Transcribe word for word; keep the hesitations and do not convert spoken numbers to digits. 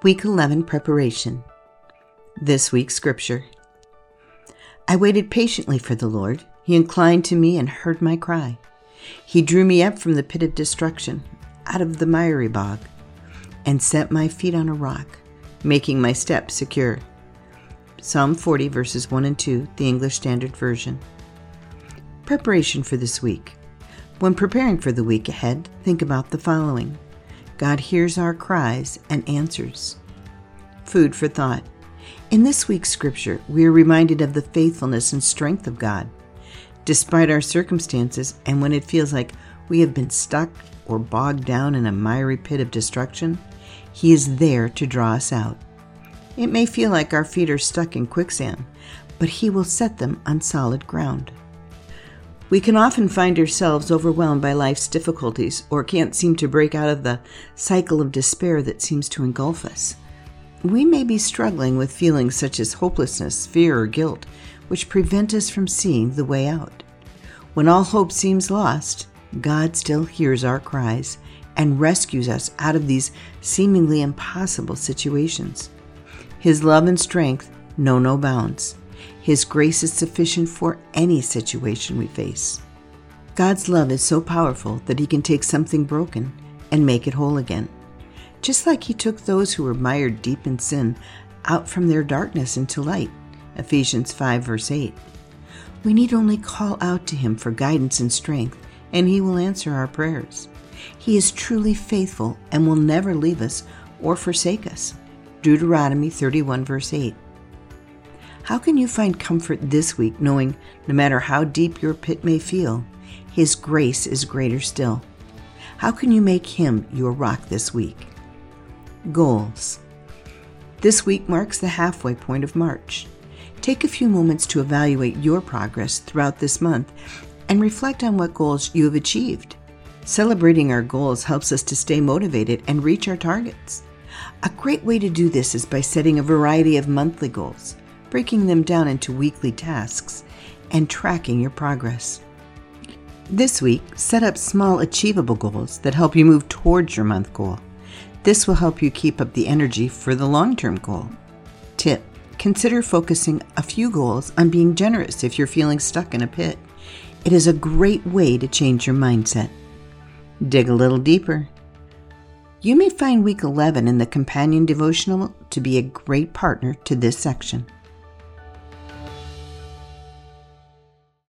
Week eleven Preparation. This week's scripture. I waited patiently for the Lord. He inclined to me and heard my cry. He drew me up from the pit of destruction, out of the miry bog, and set my feet on a rock, making my steps secure. Psalm forty, verses one and two, the English Standard Version. Preparation for this week. When preparing for the week ahead, think about the following. God hears our cries and answers. Food for thought. In this week's scripture, we are reminded of the faithfulness and strength of God. Despite our circumstances, and when it feels like we have been stuck or bogged down in a miry pit of destruction, He is there to draw us out. It may feel like our feet are stuck in quicksand, but He will set them on solid ground. We can often find ourselves overwhelmed by life's difficulties or can't seem to break out of the cycle of despair that seems to engulf us. We may be struggling with feelings such as hopelessness, fear, or guilt, which prevent us from seeing the way out. When all hope seems lost, God still hears our cries and rescues us out of these seemingly impossible situations. His love and strength know no bounds. His grace is sufficient for any situation we face. God's love is so powerful that He can take something broken and make it whole again. Just like He took those who were mired deep in sin out from their darkness into light, Ephesians five, verse eight. We need only call out to Him for guidance and strength, and He will answer our prayers. He is truly faithful and will never leave us or forsake us. Deuteronomy thirty-one, verse eight. How can you find comfort this week knowing no matter how deep your pit may feel, His grace is greater still? How can you make Him your rock this week? Goals. This week marks the halfway point of March. Take a few moments to evaluate your progress throughout this month and reflect on what goals you have achieved. Celebrating our goals helps us to stay motivated and reach our targets. A great way to do this is by setting a variety of monthly goals, breaking them down into weekly tasks, and tracking your progress. This week, set up small achievable goals that help you move towards your month goal. This will help you keep up the energy for the long-term goal. Tip: consider focusing a few goals on being generous if you're feeling stuck in a pit. It is a great way to change your mindset. Dig a little deeper. You may find week eleven in the companion devotional to be a great partner to this section.